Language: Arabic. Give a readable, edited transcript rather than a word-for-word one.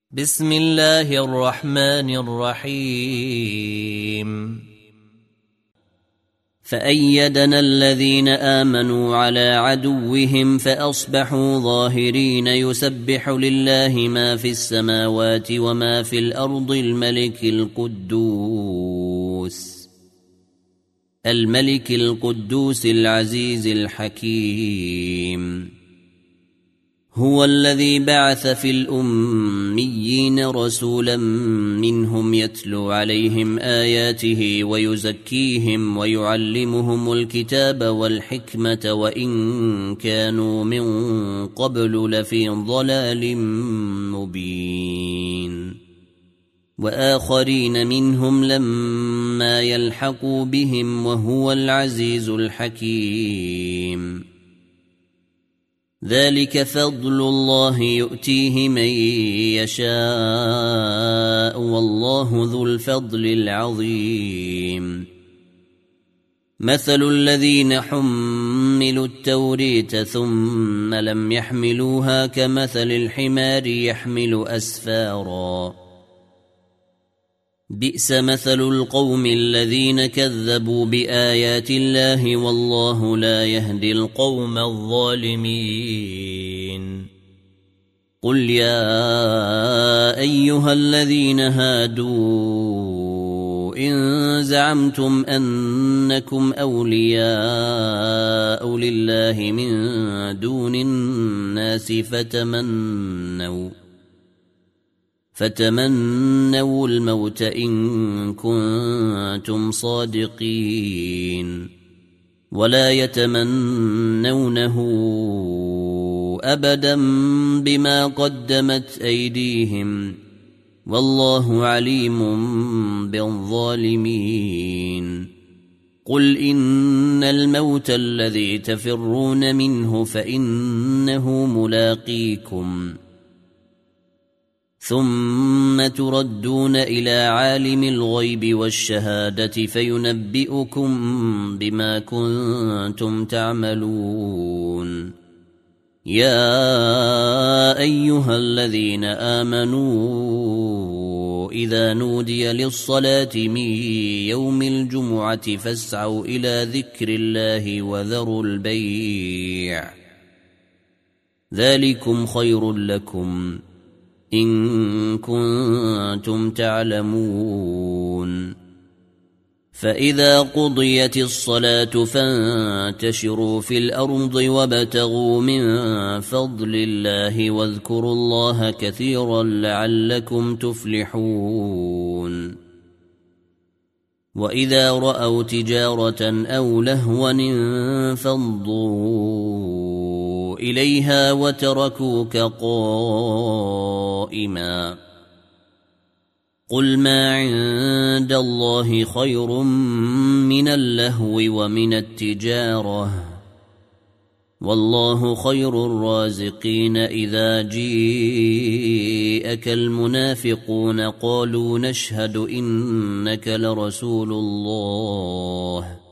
بسم الله الرحمن الرحيم. فأيدنا الذين آمنوا على عدوهم فأصبحوا ظاهرين. يسبح لله ما في السماوات وما في الأرض الملك القدوس العزيز الحكيم. هو الذي بعث في الأميين رسولا منهم يتلو عليهم آياته ويزكيهم ويعلمهم الكتاب والحكمة وإن كانوا من قبل لفي ضلال مبين. وآخرين منهم لما يلحقوا بهم وهو العزيز الحكيم. ذلك فضل الله يؤتيه من يشاء والله ذو الفضل العظيم. مثل الذين حملوا التوريت ثم لم يحملوها كمثل الحمار يحمل أسفارا. بئس مثل القوم الذين كذبوا بآيات الله والله لا يهدي القوم الظالمين. قل يا أيها الذين هادوا إن زعمتم أنكم أولياء لله من دون الناس فتمنوا الموت إن كنتم صادقين ولا يتمنونه أبدا بما قدمت أيديهم والله عليم بالظالمين. قل إن الموت الذي تفرون منه فإنه ملاقيكم ثم تردون إلى عالم الغيب والشهادة فينبئكم بما كنتم تعملون. يا أيها الذين آمنوا إذا نودي للصلاة من يوم الجمعة فاسعوا إلى ذكر الله وذروا البيع ذلكم خير لكم إن كنتم تعلمون. فإذا قضيت الصلاة فانتشروا في الأرض وابتغوا من فضل الله واذكروا الله كثيرا لعلكم تفلحون. وإذا رأوا تجارة أو لهوا انفضوا إليها وتركوك قائما. قل ما عند الله خير من اللهو ومن التجارة والله خير الرازقين. إذا جيءك المنافقون قالوا نشهد إنك لرسول الله